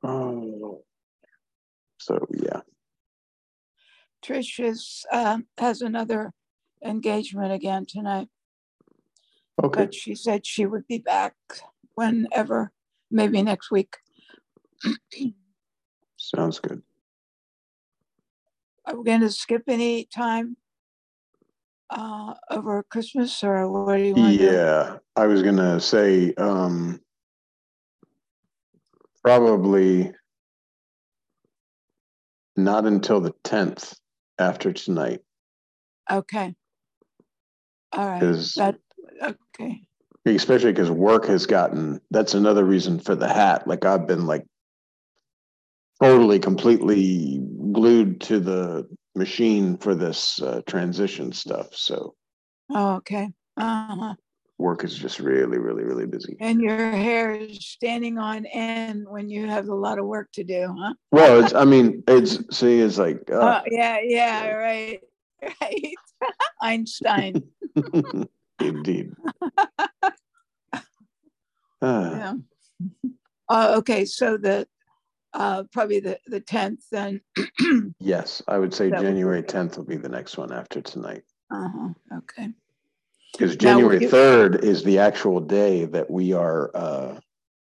Oh, so yeah. Trish has another engagement again tonight. Okay. But she said she would be back whenever, maybe next week. Sounds good. Are we going to skip any time over Christmas, or what do you want to do? Yeah, I was gonna say probably not until the 10th after tonight. Okay. All right. Because okay. especially because work has gotten, that's another reason for the hat. Like I've been like totally completely glued to the machine for this transition stuff. So okay. work is just really, really, really busy. And your hair is standing on end when you have a lot of work to do, huh? Well, it's like yeah, right. Einstein. Indeed. Yeah. Okay, so probably the 10th then. Yes, I would say January 10th will be the next one after tonight. Okay. Because January 3rd is the actual day that we are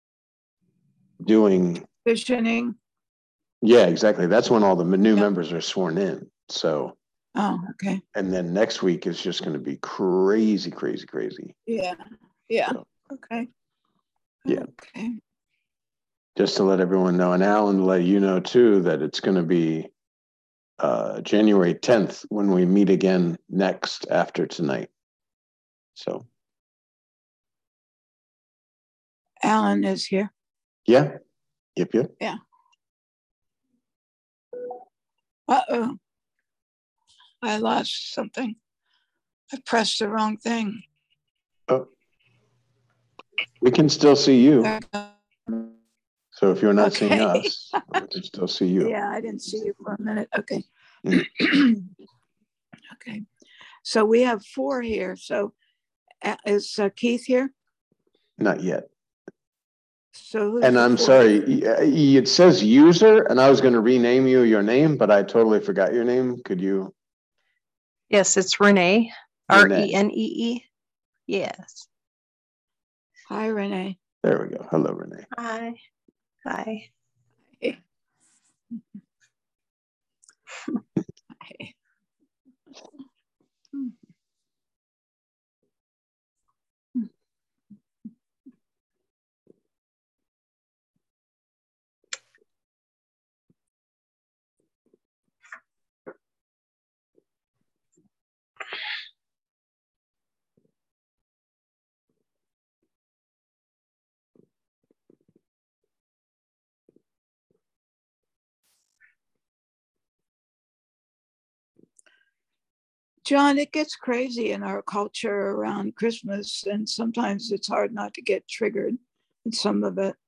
doing petitioning. Yeah, exactly. That's when all the new members are sworn in. So okay. And then next week is just going to be crazy, crazy, crazy. Yeah. So, okay. Yeah. Okay. Just to let everyone know, and Alan, let you know too, that it's going to be January 10th when we meet again next after tonight. So Alan is here. Yeah. Yep. Yeah. Uh-oh. I lost something. I pressed the wrong thing. Oh. We can still see you. So if you're not seeing us, we can still see you. Yeah, I didn't see you for a minute. Okay. Okay. So we have 4 here. So is Keith here? Not yet. So and I'm sorry, it says user, and I was going to rename you your name, but I totally forgot your name. Could you? Yes, it's Renee. Renee. Yes. Hi, Renee. There we go. Hello, Renee. Hi. Hi. Hey. John, it gets crazy in our culture around Christmas, and sometimes it's hard not to get triggered in some of it.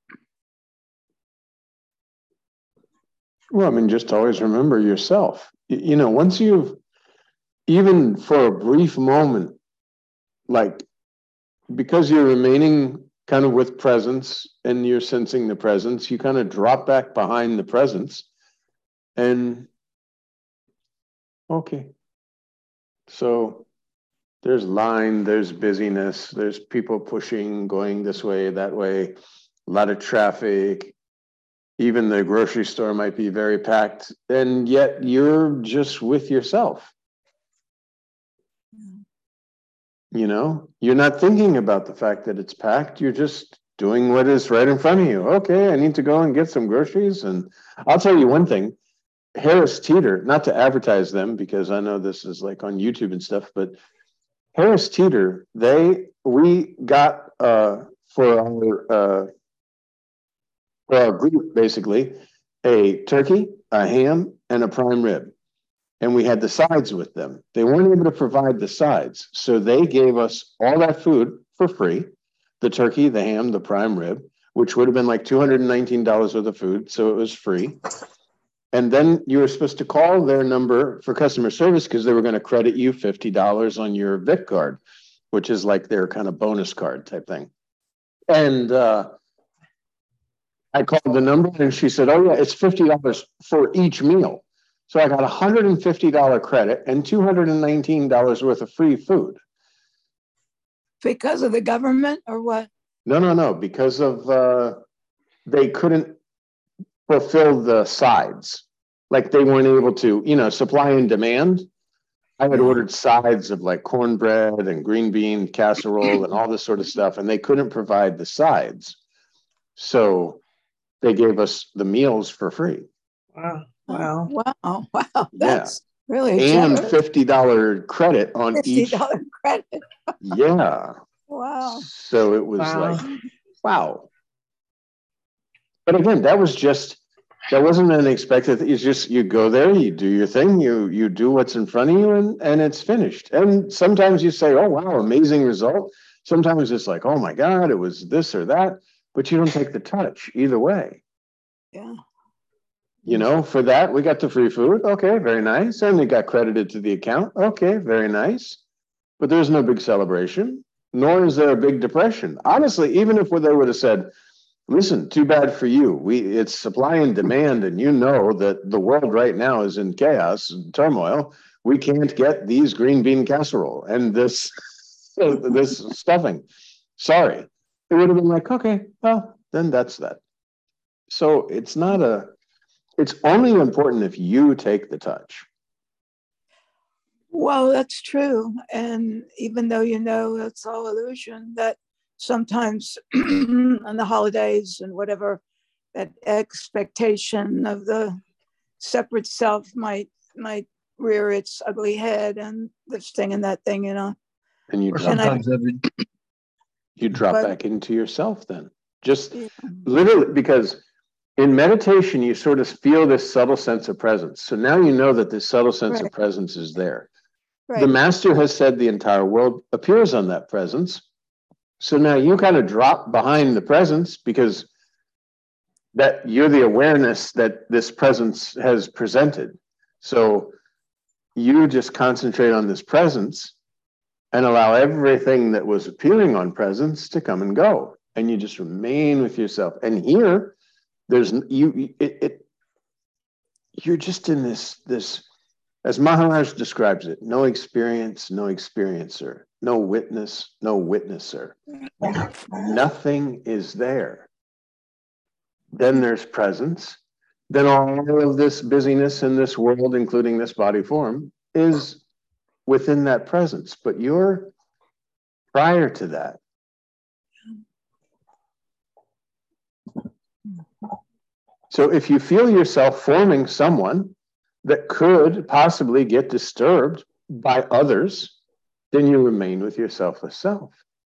Well, I mean, just always remember yourself. You know, once you've, even for a brief moment, like, because you're remaining kind of with presence and you're sensing the presence, you kind of drop back behind the presence and, okay. So there's line, there's busyness, there's people pushing, going this way, that way, a lot of traffic. Even the grocery store might be very packed, and yet you're just with yourself. You know, you're not thinking about the fact that it's packed. You're just doing what is right in front of you. Okay, I need to go and get some groceries. And I'll tell you one thing, Harris Teeter, not to advertise them because I know this is like on YouTube and stuff, but Harris Teeter, we got for our group, basically, a turkey, a ham, and a prime rib. And we had the sides with them. They weren't able to provide the sides. So they gave us all that food for free, the turkey, the ham, the prime rib, which would have been like $219 worth of food. So it was free. And then you were supposed to call their number for customer service because they were going to credit you $50 on your Vic card, which is like their kind of bonus card type thing. And I called the number and she said, oh yeah, it's $50 for each meal. So I got a $150 credit and $219 worth of free food. Because of the government or what? No. Because of, they couldn't fulfill the sides. Like they weren't able to, supply and demand. I had ordered sides of like cornbread and green bean casserole and all this sort of stuff, and they couldn't provide the sides. So they gave us the meals for free. Wow. That's really and generous. $50 credit on each. $50 credit. Yeah. Wow. So it was like, wow. But again, that wasn't unexpected. It's just, you go there, you do your thing, you do what's in front of you, and it's finished. And sometimes you say, oh, wow, amazing result. Sometimes it's like, oh my God, it was this or that, but you don't take the touch either way. Yeah. For that, we got the free food. Okay, very nice. And it got credited to the account. Okay, very nice. But there's no big celebration, nor is there a big depression. Honestly, even if they would have said, listen, too bad for you. It's supply and demand, and you know that the world right now is in chaos and turmoil. We can't get these green bean casserole and this stuffing. Sorry. It would have been like, okay, well, then that's that. So it's only important if you take the touch. Well, that's true. And even though it's all illusion, that sometimes on the holidays and whatever, that expectation of the separate self might rear its ugly head, and this thing and that thing, And you drop back into yourself then. Just literally, because in meditation, you sort of feel this subtle sense of presence. So now you know that this subtle sense of presence is there. Right. The master has said the entire world appears on that presence. So now you kind of drop behind the presence, because that you're the awareness that this presence has presented. So you just concentrate on this presence and allow everything that was appearing on presence to come and go. And you just remain with yourself. And here, you're just in this, as Maharaj describes it, no experience, no experiencer, no witness, no witnesser. Nothing is there. Then there's presence. Then all of this busyness in this world, including this body form, is within that presence. But you're prior to that. So if you feel yourself forming someone that could possibly get disturbed by others, then you remain with your selfless self.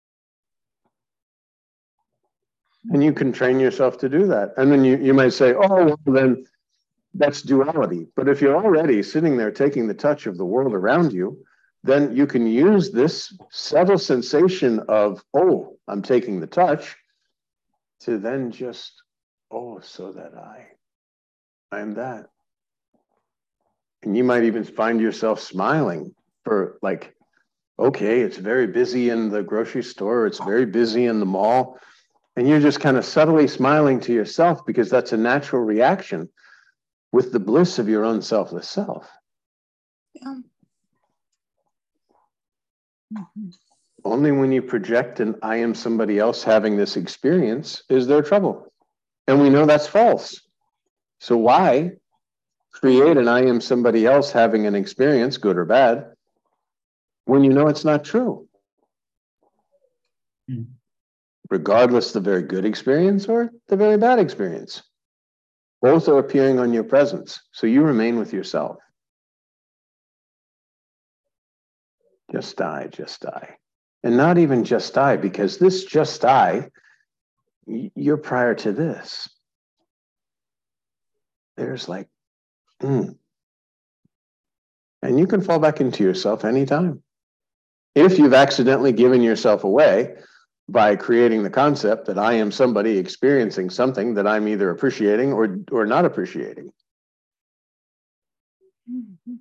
And you can train yourself to do that. And then you might say, oh, well, then that's duality. But if you're already sitting there taking the touch of the world around you, then you can use this subtle sensation of, oh, I'm taking the touch, to then just, oh, so that I'm that. And you might even find yourself smiling for like, okay, it's very busy in the grocery store, it's very busy in the mall. And you're just kind of subtly smiling to yourself, because that's a natural reaction with the bliss of your own selfless self. Yeah. Mm-hmm. Only when you project an I am somebody else having this experience is there trouble. And we know that's false. So why create an I am somebody else having an experience, good or bad, when you know it's not true? Mm. Regardless the very good experience or the very bad experience. Both are appearing on your presence. So you remain with yourself. Just die, just die. And not even just die, because this just die, you're prior to this. There's like, And you can fall back into yourself anytime. If you've accidentally given yourself away by creating the concept that I am somebody experiencing something that I'm either appreciating or not appreciating. Mm-hmm.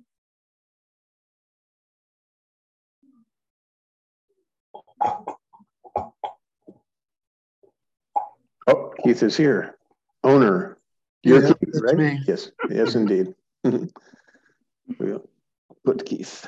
Oh, Keith is here. owner. You're Yeah, Keith, that's right? me. Yes, yes, indeed. We'll put Keith.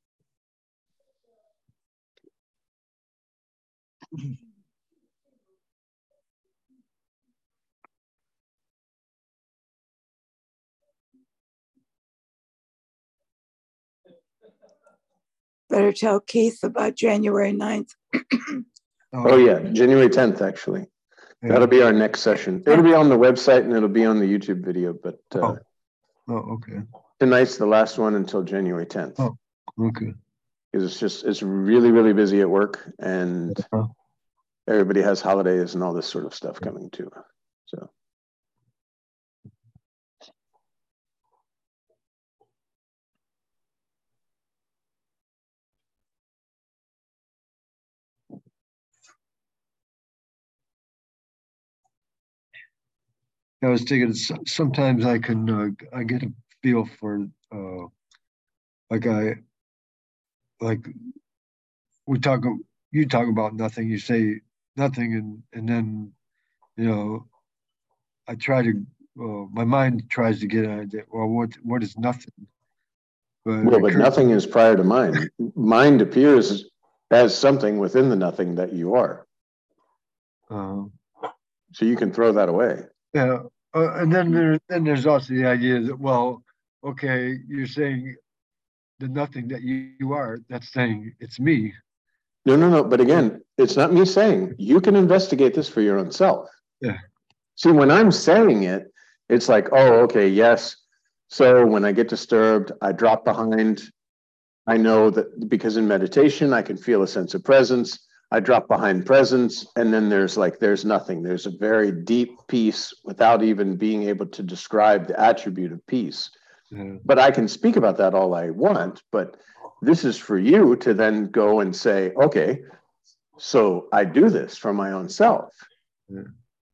Better tell Keith about January 9th. Oh yeah, January 10th, actually. That'll be our next session. It'll be on the website and it'll be on the YouTube video, but okay. Tonight's the last one until January 10th. Oh, okay. Because it's really, really busy at work and everybody has holidays and all this sort of stuff coming too. So. I was thinking sometimes I can I get a feel for like you talk about nothing, you say nothing, and then I try to my mind tries to get an idea. Well, what is nothing? But nothing is prior to mind. Mind appears as something within the nothing that you are. So you can throw that away. Yeah, and then there's also the idea that, well, okay, you're saying the nothing that you are. That's saying it's me. No. But again, it's not me saying. You can investigate this for your own self. Yeah. See, when I'm saying it, it's like, oh, okay, yes. So when I get disturbed, I drop behind. I know that because in meditation, I can feel a sense of presence. I drop behind presence, and then there's nothing. There's a very deep peace without even being able to describe the attribute of peace. Mm-hmm. But I can speak about that all I want, but this is for you to then go and say, okay, so I do this for my own self. Mm-hmm.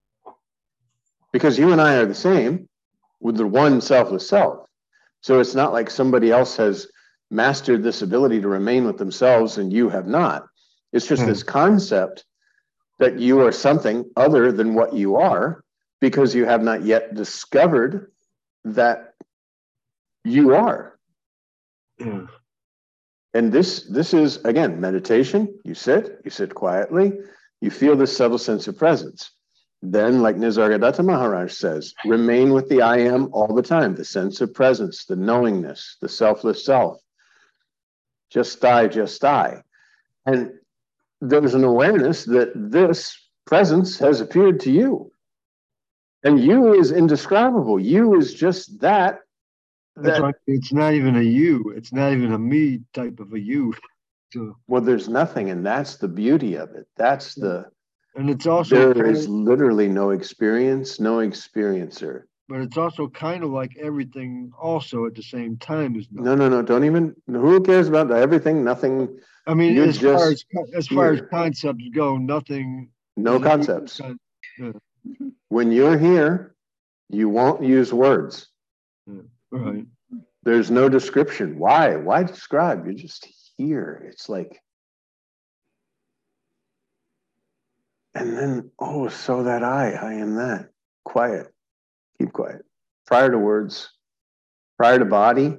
Because you and I are the same with the one selfless self. So it's not like somebody else has mastered this ability to remain with themselves and you have not. It's just this concept that you are something other than what you are because you have not yet discovered that you are. Mm. And this is, again, meditation. You sit quietly, you feel this subtle sense of presence. Then, like Nisargadatta Maharaj says, remain with the I am all the time, the sense of presence, the knowingness, the selfless self. Just I. And there's an awareness that this presence has appeared to you. And you is indescribable. You is just that. It's not even a you. It's not even a me type of a you. So, well, there's nothing, and that's the beauty of it. That's and it's also there is literally no experience, no experiencer. But it's also kind of like everything also at the same time as nothing. No. Don't even, who cares about everything? Nothing. I mean, as far as concepts go, nothing. No concepts. When you're here, you won't use words. Right. There's no description. Why? Why describe? You're just here. It's like, and then, oh, so that I am that. Quiet. Keep quiet. Prior to words, prior to body,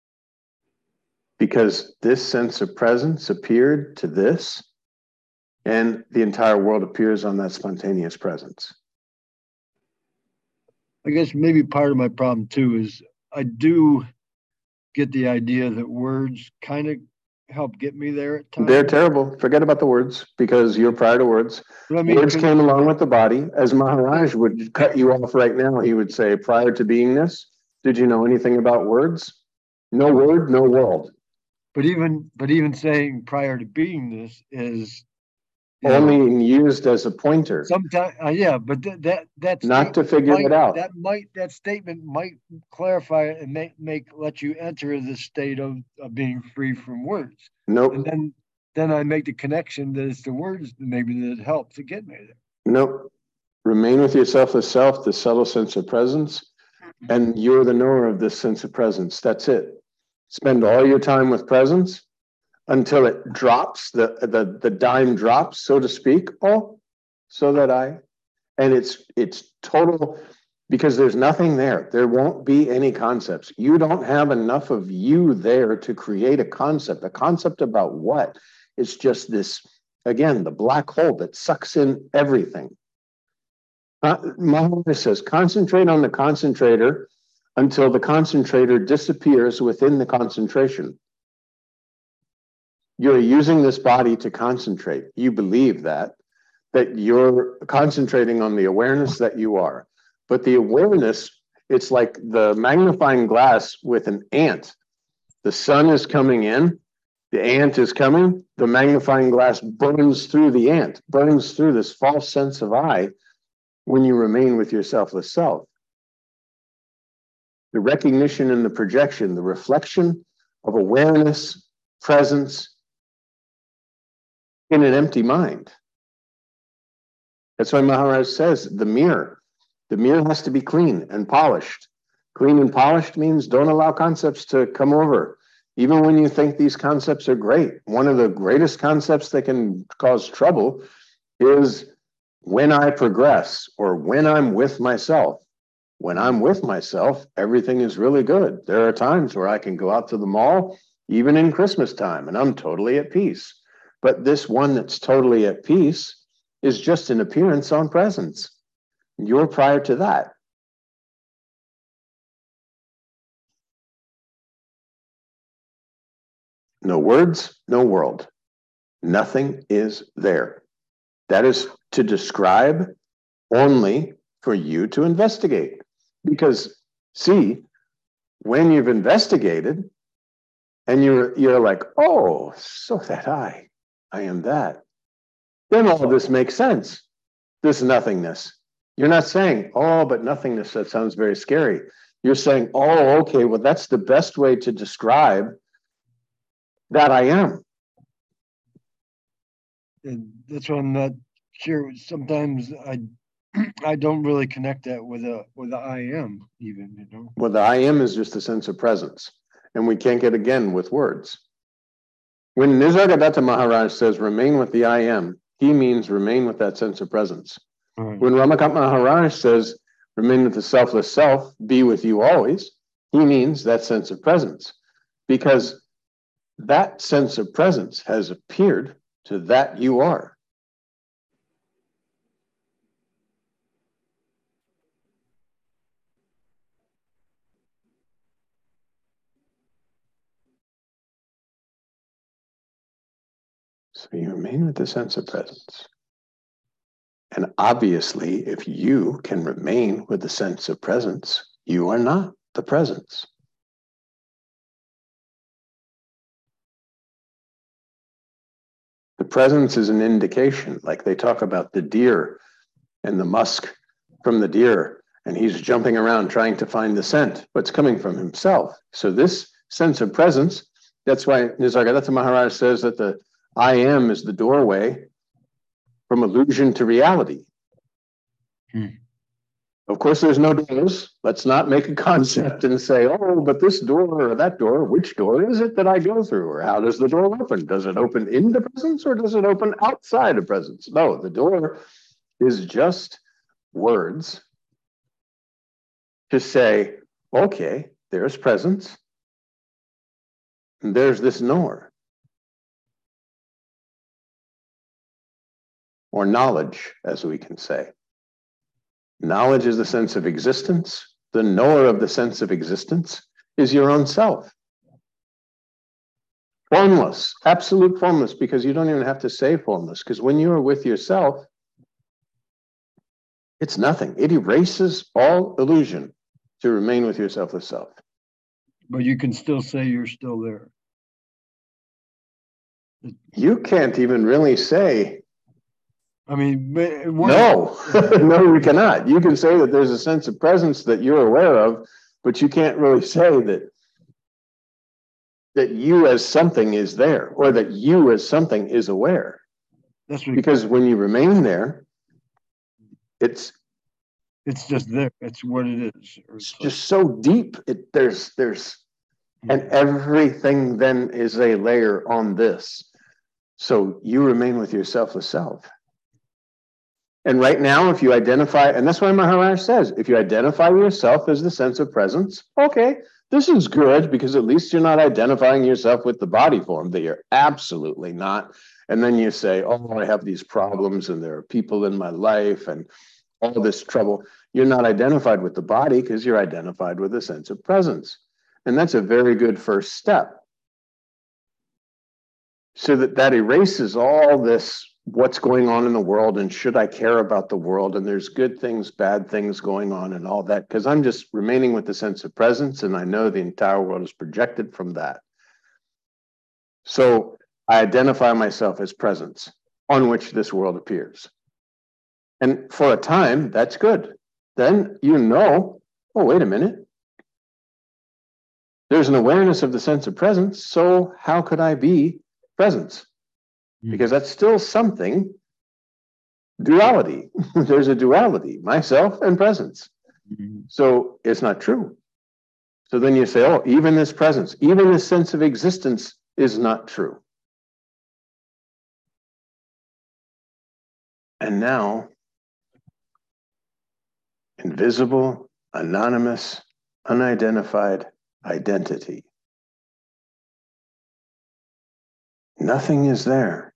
because this sense of presence appeared to this, and the entire world appears on that spontaneous presence. I guess maybe part of my problem too is I do get the idea that words kind of help get me there at times. They're terrible. Forget about the words because you're prior to words. I mean, words came along with the body. As Maharaj would cut you off right now, he would say, prior to beingness, did you know anything about words? No word, no world. But even saying prior to beingness is only used as a pointer. Sometimes, yeah, but that's not to figure it out. That statement might clarify it and let you enter the state of being free from words. Nope. And then I make the connection that it's the words maybe that help to get me there. Nope. Remain with your selfless self, the subtle sense of presence, and you're the knower of this sense of presence. That's it. Spend all your time with presence until it drops, the dime drops, so to speak. Oh, so that and it's total. because there's nothing there. There won't be any concepts. You don't have enough of you there to create a concept. A concept about what? It's just this, again, the black hole that sucks in everything. Maharaj says, concentrate on the concentrator until the concentrator disappears within the concentration. You're using this body to concentrate. You believe that you're concentrating on the awareness that you are. But the awareness, it's like the magnifying glass with an ant. The sun is coming in, the ant is coming, the magnifying glass burns through the ant, burns through this false sense of I when you remain with your selfless self. The recognition and the projection, the reflection of awareness, presence in an empty mind. That's why Maharaj says the mirror has to be clean and polished. Clean and polished means don't allow concepts to come over. Even when you think these concepts are great, one of the greatest concepts that can cause trouble is when I progress or when I'm with myself. When I'm with myself, everything is really good. There are times where I can go out to the mall, even in Christmas time, and I'm totally at peace. But this one that's totally at peace is just an appearance on presence. You're prior to that. No words, no world. Nothing is there. That is to describe only for you to investigate. Because, see, when you've investigated and you're like, oh, so that I am that, then all this makes sense. This nothingness. You're not saying, oh, but nothingness, that sounds very scary. You're saying, oh, okay, well, that's the best way to describe that I am. And that's why I'm not sure. Sometimes I don't really connect that with a I am even, you know. Well, the I am is just a sense of presence. And we can't get again with words. When Nisargadatta Maharaj says remain with the I am, he means remain with that sense of presence. Right. When Ramakant Maharaj says remain with the selfless self, be with you always, he means that sense of presence. Because that sense of presence has appeared to that you are. So you remain with the sense of presence. And obviously, if you can remain with the sense of presence, you are not the presence. The presence is an indication, like they talk about the deer and the musk from the deer, and he's jumping around trying to find the scent, but it's coming from himself. So this sense of presence, that's why Nisargadatta Maharaj says that the I am is the doorway from illusion to reality. Of course, there's no doors. Let's not make a concept and say, oh, but this door or that door, which door is it that I go through? Or how does the door open? Does it open into presence or does it open outside of presence? No, the door is just words to say, okay, there's presence. And there's this knower. Or knowledge, as we can say. Knowledge is the sense of existence. The knower of the sense of existence is your own self. Formless, absolute formless, because you don't even have to say formless, because when you are with yourself, it's nothing. It erases all illusion to remain with your selfless self. But you can still say you're still there. You can't even really say, I mean, no, no, you cannot. You can say that there's a sense of presence that you're aware of, but you can't really say that you as something is there, or that you as something is aware. That's what, because when you remain there, it's just there. It's what it is. It's just so deep. There's and everything then is a layer on this. So you remain with your selfless self. And right now, if you identify, and that's why Maharaj says, if you identify yourself as the sense of presence, okay, this is good because at least you're not identifying yourself with the body form that you're absolutely not. And then you say, oh, I have these problems and there are people in my life and all this trouble. You're not identified with the body because you're identified with a sense of presence. And that's a very good first step. So that erases all this, what's going on in the world and should I care about the world and there's good things, bad things going on and all that, because I'm just remaining with the sense of presence and I know the entire world is projected from that. So I identify myself as presence on which this world appears. And for a time, that's good. Then you know, oh, wait a minute. There's an awareness of the sense of presence, so how could I be presence? Because that's still something, duality. There's a duality, myself and presence. So it's not true. So then you say, oh, even this presence, even this sense of existence is not true. And now, invisible, anonymous, unidentified identity. Nothing is there.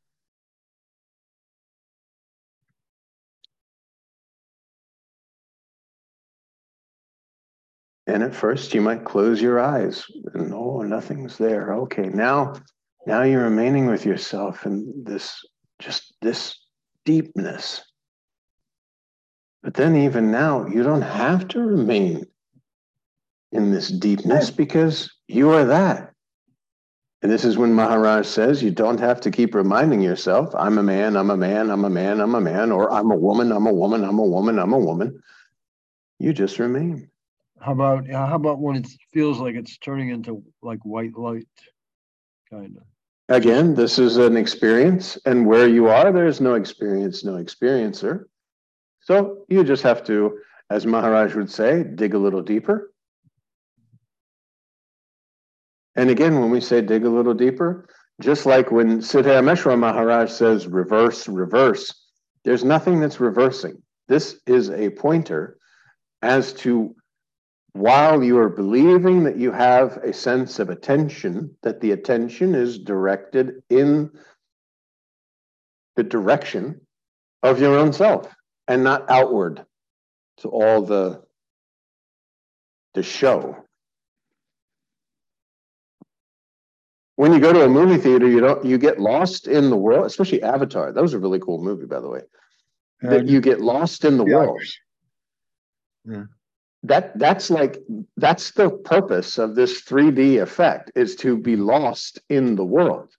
And at first you might close your eyes and oh, nothing's there. Okay, now you're remaining with yourself in this deepness. But then even now, you don't have to remain in this deepness because you are that. And this is when Maharaj says you don't have to keep reminding yourself, I'm a man, I'm a man, I'm a man, I'm a man, or I'm a woman, I'm a woman, I'm a woman, I'm a woman. You just remain. How about when it feels like it's turning into like white light, kind of? Again, this is an experience, and where you are, there's no experience, no experiencer. So you just have to, as Maharaj would say, dig a little deeper. And again, when we say dig a little deeper, just like when Siddharameshwar Maharaj says reverse, reverse, there's nothing that's reversing. This is a pointer as to while you are believing that you have a sense of attention, that the attention is directed in the direction of your own self and not outward to all the show. When you go to a movie theater, you get lost in the world, especially Avatar. That was a really cool movie, by the way. That you get lost in the world. Yeah. That's the purpose of this 3D effect, is to be lost in the world.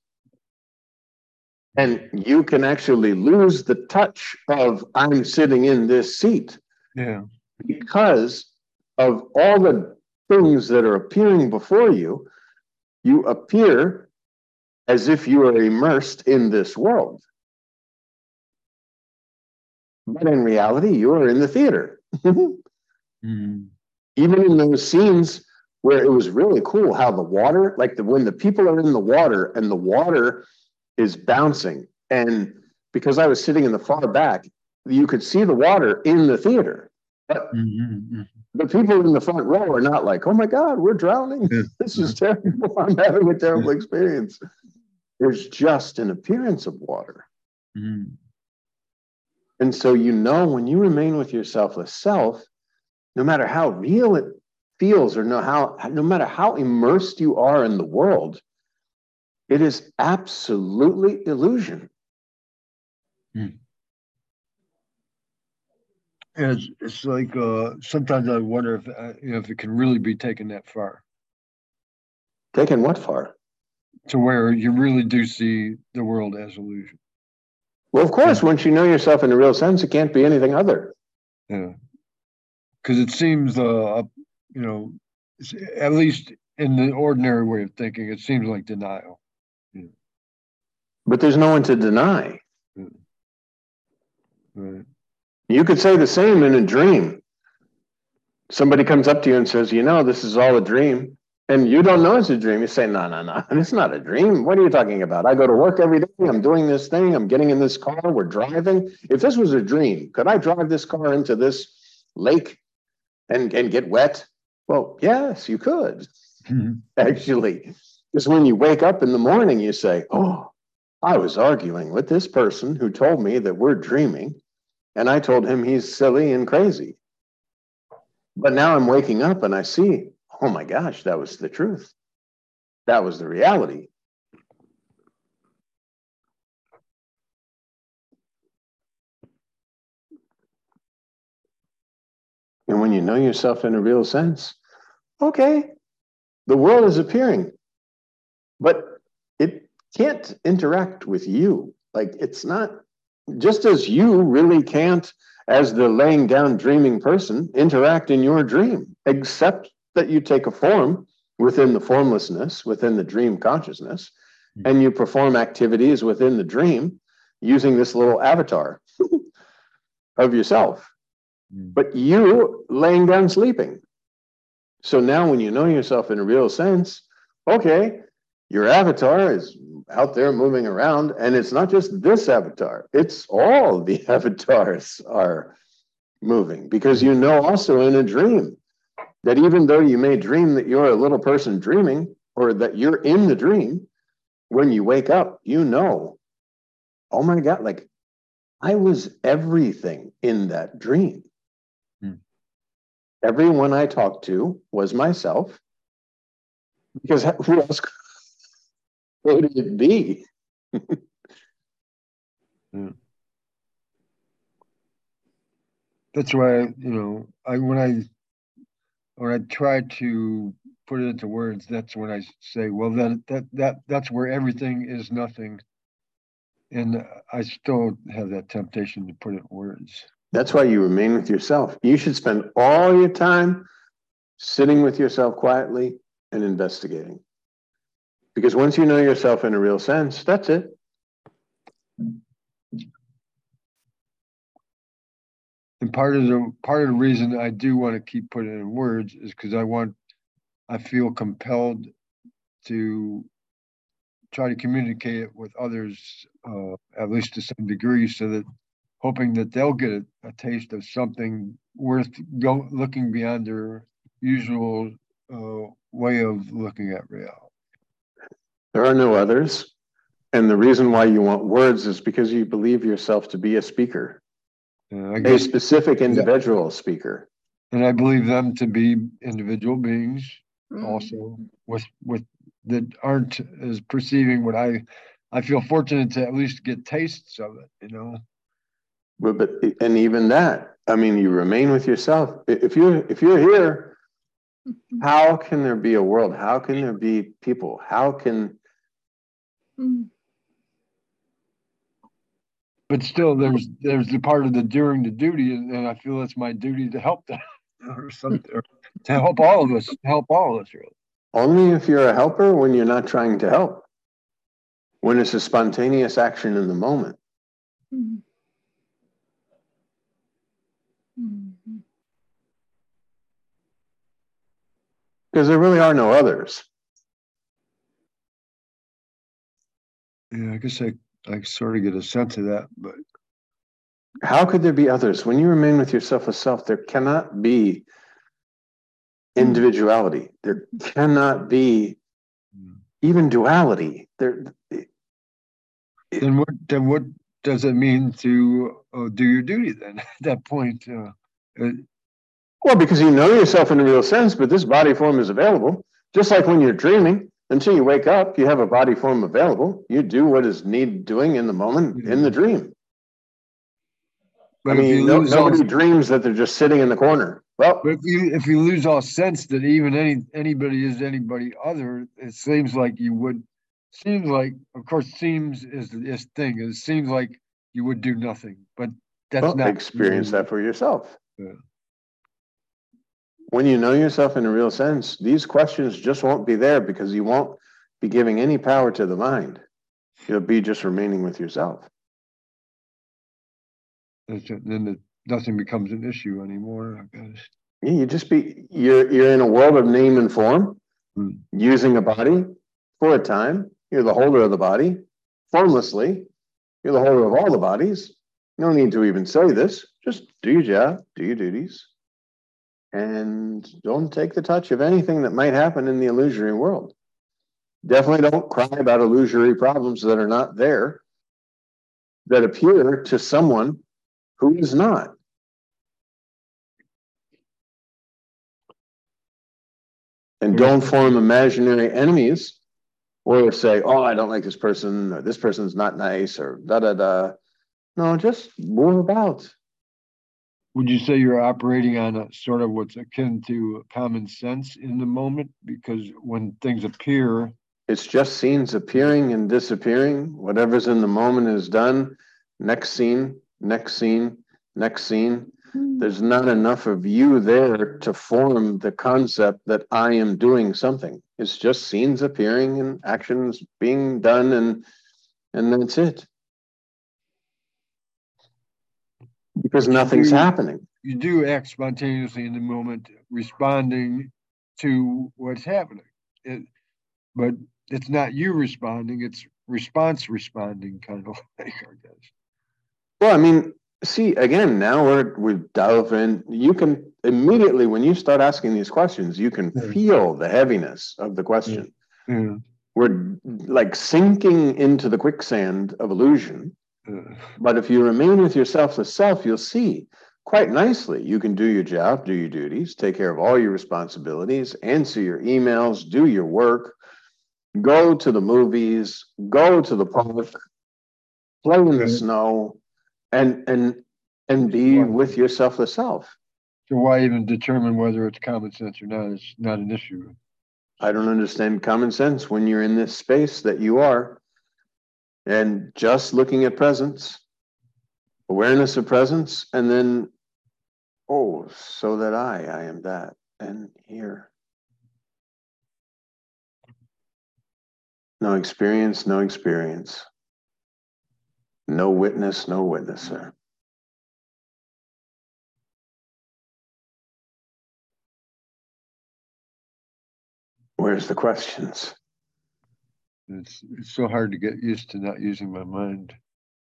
And you can actually lose the touch of I'm sitting in this seat. Yeah. Because of all the things that are appearing before you, you appear as if you are immersed in this world. But in reality, you are in the theater. Even in those scenes where it was really cool how the water, like when the people are in the water and the water is bouncing. And because I was sitting in the far back, you could see the water in the theater. But the people in the front row are not like, oh my God, we're drowning. This is terrible. I'm having a terrible experience. There's just an appearance of water. And so, when you remain with your selfless self, no matter how real it feels or no matter how immersed you are in the world, it is absolutely illusion. And it's like sometimes I wonder if it can really be taken that far. Taken what far? To where you really do see the world as illusion. Well, of course, once you know yourself in a real sense, it can't be anything other. Yeah. Because it seems, at least in the ordinary way of thinking, it seems like denial. But there's no one to deny. Right. You could say the same in a dream. Somebody comes up to you and says, this is all a dream. And you don't know it's a dream. You say, no, no, no, it's not a dream. What are you talking about? I go to work every day. I'm doing this thing. I'm getting in this car. We're driving. If this was a dream, could I drive this car into this lake and get wet? Well, yes, you could, actually. Because when you wake up in the morning, you say, oh, I was arguing with this person who told me that we're dreaming. And I told him he's silly and crazy. But now I'm waking up and I see, oh my gosh, that was the truth. That was the reality. And when you know yourself in a real sense, okay, the world is appearing, but it can't interact with you. Like, it's not, just as you really can't, as the laying down dreaming person, interact in your dream, except that you take a form within the formlessness, within the dream consciousness, and you perform activities within the dream using this little avatar of yourself. But you laying down sleeping. So now when you know yourself in a real sense, okay, your avatar is out there moving around, and it's not just this avatar, it's all the avatars are moving, because you know also in a dream that even though you may dream that you're a little person dreaming, or that you're in the dream, when you wake up, you know, oh my God, like I was everything in that dream. Everyone I talked to was myself, because who else could it be? That's why, when I try to put it into words, that's when I say, well, that's where everything is nothing. And I still have that temptation to put it in words. That's why you remain with yourself. You should spend all your time sitting with yourself quietly and investigating. Because once you know yourself in a real sense, that's it. And part of the reason I do want to keep putting it in words is because I feel compelled to try to communicate it with others, at least to some degree, so that hoping that they'll get a taste of something worth looking beyond their usual way of looking at reality. There are no others. And the reason why you want words is because you believe yourself to be a speaker, a specific individual speaker. And I believe them to be individual beings also with that aren't as perceiving what I feel fortunate to at least get tastes of it, But and even that, I mean, you remain with yourself. If you're here, how can there be a world? How can there be people? How can? But still, there's the part of the doing the duty, and I feel it's my duty to help them, or something, or to help all of us, really. Only if you're a helper when you're not trying to help. When it's a spontaneous action in the moment. Because there really are no others. Yeah, I guess I sort of get a sense of that, but how could there be others? When you remain with yourself as self, there cannot be individuality. There cannot be even duality. Then what does it mean to do your duty then at that point? Well, because you know yourself in a real sense, but this body form is available. Just like when you're dreaming, until you wake up, you have a body form available. You do what is need doing in the moment in the dream. But I mean, nobody dreams that they're just sitting in the corner. Well, but if you lose all sense that even anybody is anybody other, it seems like you would. Seems like, of course, seems is this thing. It seems like you would do nothing, but that's not. Experience that for yourself. Yeah. When you know yourself in a real sense, these questions just won't be there, because you won't be giving any power to the mind. You'll be just remaining with yourself. Then nothing becomes an issue anymore, I guess. Yeah, you're in a world of name and form, using a body for a time. You're the holder of the body. Formlessly, you're the holder of all the bodies. No need to even say this. Just do your job, do your duties, and don't take the touch of anything that might happen in the illusory world. Definitely don't cry about illusory problems that are not there, that appear to someone who is not. And don't form imaginary enemies or say, oh, I don't like this person, or this person's not nice, or da-da-da. No, just move about. Would you say you're operating on a sort of what's akin to common sense in the moment? Because when things appear, it's just scenes appearing and disappearing. Whatever's in the moment is done. Next scene, next scene, next scene. There's not enough of you there to form the concept that I am doing something. It's just scenes appearing and actions being done, and that's it. Because nothing's happening. You do act spontaneously in the moment, responding to what's happening. But it's not you responding, it's response responding, kind of like, I guess. Well, I mean, see, again, now we delve in. You can immediately, when you start asking these questions, you can feel the heaviness of the question. Yeah. We're like sinking into the quicksand of illusion. But if you remain with yourself, the self, you'll see quite nicely. You can do your job, do your duties, take care of all your responsibilities, answer your emails, do your work, go to the movies, go to the park, play in the snow, and be with your selfless self. So why even determine whether it's common sense or not? It's not an issue. I don't understand common sense when you're in this space that you are. And just looking at presence, awareness of presence, and then, oh, so that I am that, and here. No experience, no experience. No witness, no witnesser. Where's the questions? It's so hard to get used to not using my mind.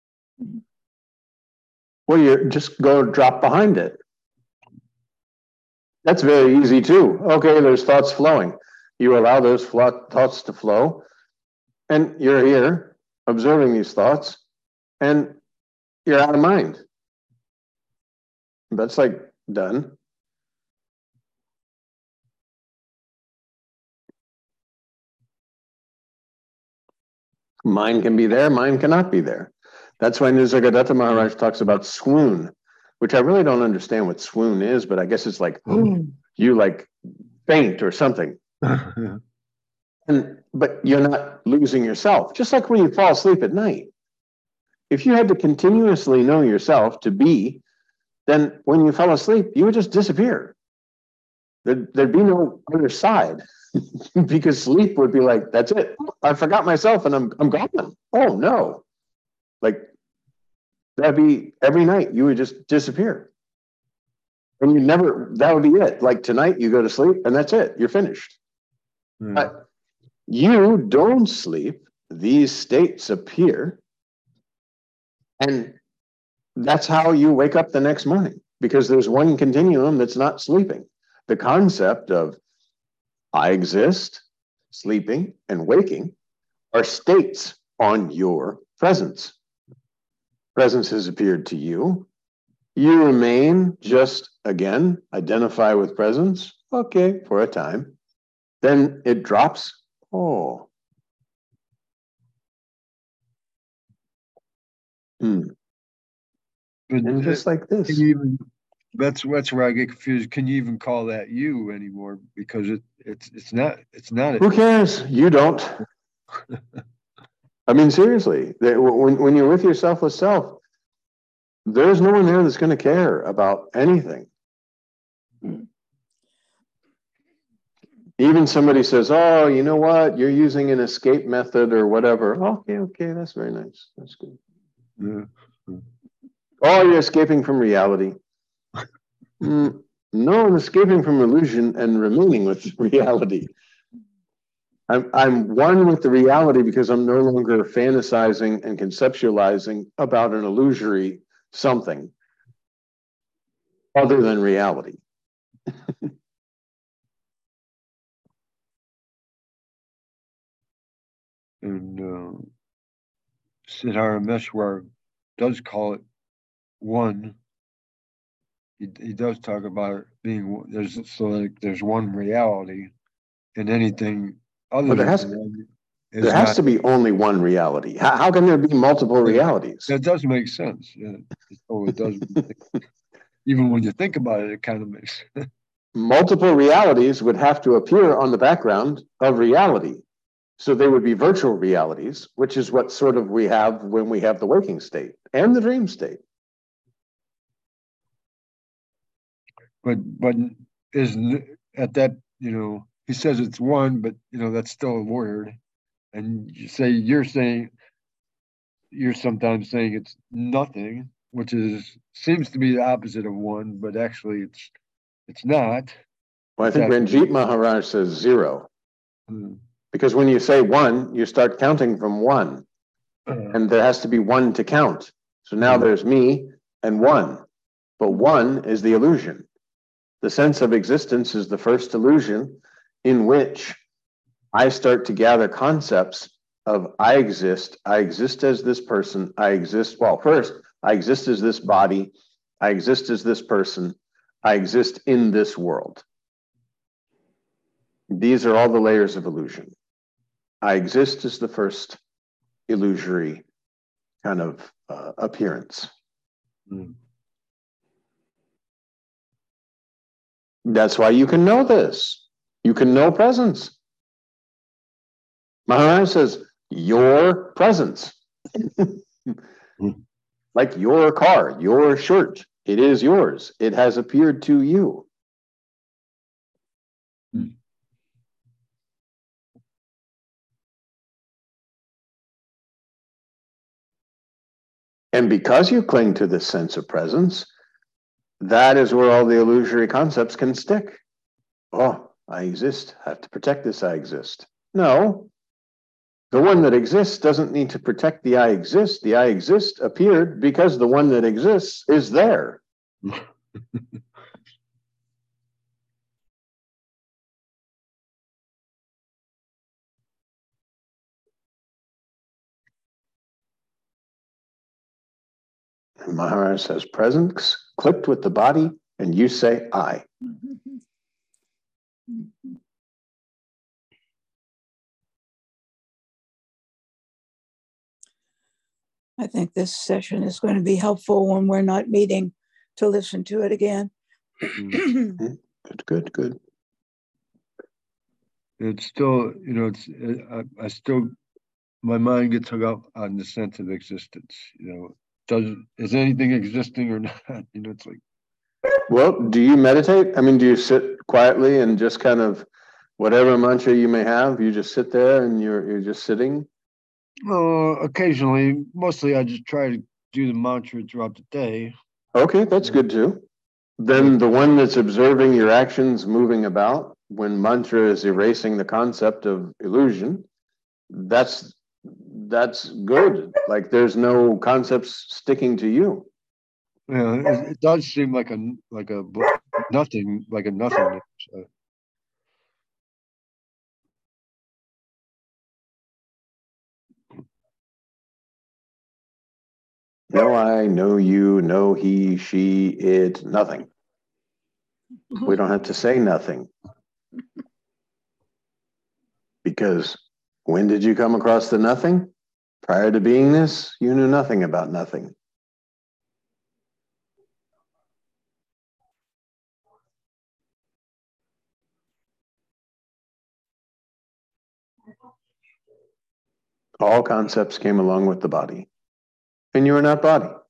Well, you just go drop behind it. That's very easy too. Okay, there's thoughts flowing. You allow those thoughts to flow, and you're here observing these thoughts, and you're out of mind. That's like done. Mind can be there, mind cannot be there. That's why Nisargadatta Maharaj talks about swoon, which I really don't understand what swoon is, but I guess it's like you like faint or something. But you're not losing yourself. Just like when you fall asleep at night. If you had to continuously know yourself to be, then when you fell asleep, you would just disappear. There'd be no other side. Because sleep would be like, that's it. I forgot myself and I'm gone. Oh no. Like that'd be every night you would just disappear. And you never, that would be it. Like tonight you go to sleep and that's it. You're finished. But you don't sleep. These states appear. And that's how you wake up the next morning, because there's one continuum that's not sleeping. The concept of I exist, sleeping, and waking are states on your presence. Presence has appeared to you. You remain just, again, identify with presence. Okay, for a time. Then it drops. Oh. And just like this. That's where I get confused. Can you even call that you anymore? Because it's not. Who cares? You don't. I mean, seriously, when you're with your selfless self, there's no one there that's going to care about anything. Even somebody says, "Oh, you know what? You're using an escape method or whatever." Okay, that's very nice. That's good. Oh, you're escaping from reality. No, I'm escaping from illusion and remaining with reality. I'm one with the reality because I'm no longer fantasizing and conceptualizing about an illusory something other than reality. And Siddhara Meshwar does call it one. He does talk about it being there's one reality, and anything other But than one is there has not. to be only one reality. How can there be multiple realities? That does make sense. Yeah. Oh, it does. Even when you think about it, it kind of makes sense. Multiple realities would have to appear on the background of reality. So they would be virtual realities, which is what sort of we have when we have the waking state and the dream state. But isn't at that, he says it's one, but that's still a word. And you're sometimes saying it's nothing, which seems to be the opposite of one, but actually it's not. Well, I think Ranjit Maharaj says zero. Because when you say one, you start counting from one. And there has to be one to count. So now there's me and one. But one is the illusion. The sense of existence is the first illusion in which I start to gather concepts of I exist as this person, first, I exist as this body, I exist as this person, I exist in this world. These are all the layers of illusion. I exist as the first illusory kind of appearance. That's why you can know this. You can know presence. Maharaj says, your presence. Like your car, your shirt. It is yours. It has appeared to you. And because you cling to this sense of presence, that is where all the illusory concepts can stick. Oh, I exist. I have to protect this I exist. No. The one that exists doesn't need to protect the I exist. The I exist appeared because the one that exists is there. And Maharaj says, presence clicked with the body, and you say, I. I think this session is going to be helpful when we're not meeting to listen to it again. Good. It's still, I still, my mind gets hung up on the sense of existence. Is anything existing or not? It's like. Well, do you meditate? I mean, do you sit quietly and just kind of whatever mantra you may have, you just sit there and you're just sitting? Occasionally, mostly I just try to do the mantra throughout the day. Okay, that's good too. Then the one that's observing your actions moving about, when mantra is erasing the concept of illusion, that's good. Like there's no concepts sticking to you. Yeah, it does seem like a nothing, like a nothingness. No I, no you, no he, she, it, nothing. We don't have to say nothing. Because when did you come across the nothing? Prior to being this, you knew nothing about nothing. All concepts came along with the body. And you are not body.